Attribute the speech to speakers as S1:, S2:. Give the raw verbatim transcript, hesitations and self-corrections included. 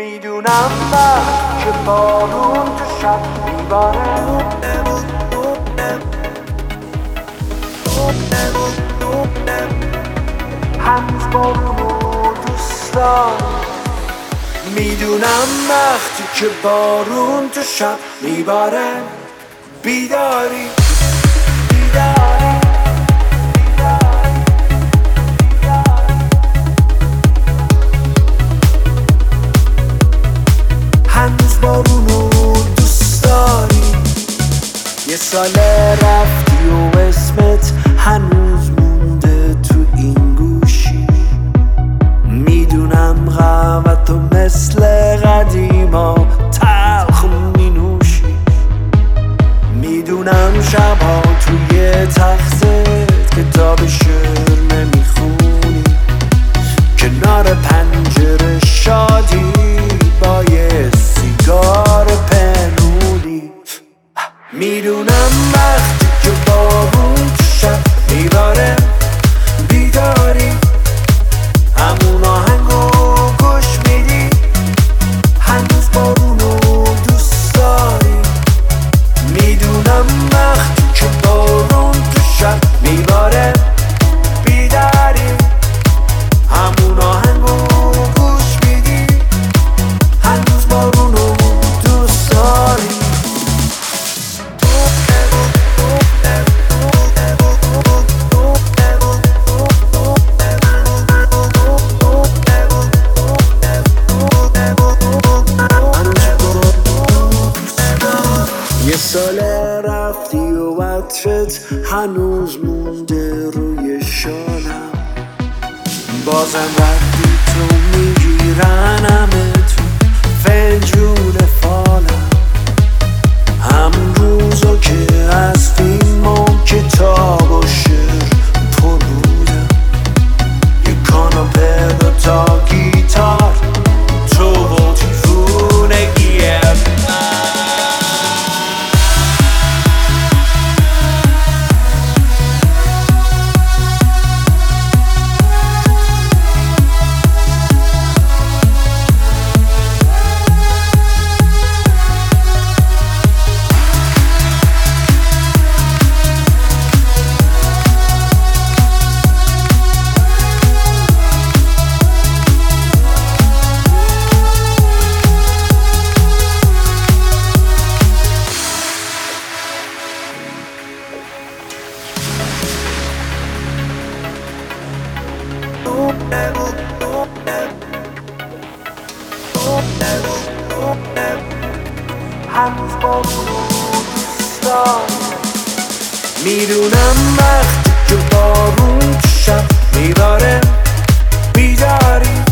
S1: میدونم وقت که بارون تو شب میباره هنوز بارونو دوست دارم. میدونم وقتی که بارون تو شب میباره بیداری بیداری هنوز بارونو دوست داری. یه سال رفتی و اسمت هنوز مونده تو این گوشی. میدونم قهوه تو مثل قدیما تلخ مینوشی. میدونم شبها توی تختت کتاب شعر نمیخونی. کنار پنجره شادی با یه سیگار پنهونی. میدونم وقتی که بارون تو شب میباره بیداری همون آهنگو گوش میدی. هنوز بارونو دوست داری. میدونم وقتی که بارون تو شب میباره بیداری همون آهنگو گوش میدی. هنوز بارونو دوست داری. یه سال رفتی و عطرت هنوز مونده روی شالم. بازم رفتی تو میگیرن همه تو فنجون فالم. هم روزا که از فیلم و کتاب و شعر پر بودم. یه کاناپه دو تا گیتار تو و دیوونگیه. هنوز بارونو دوست داری. میدونم وقتی که بارون تو شب میباره بیداری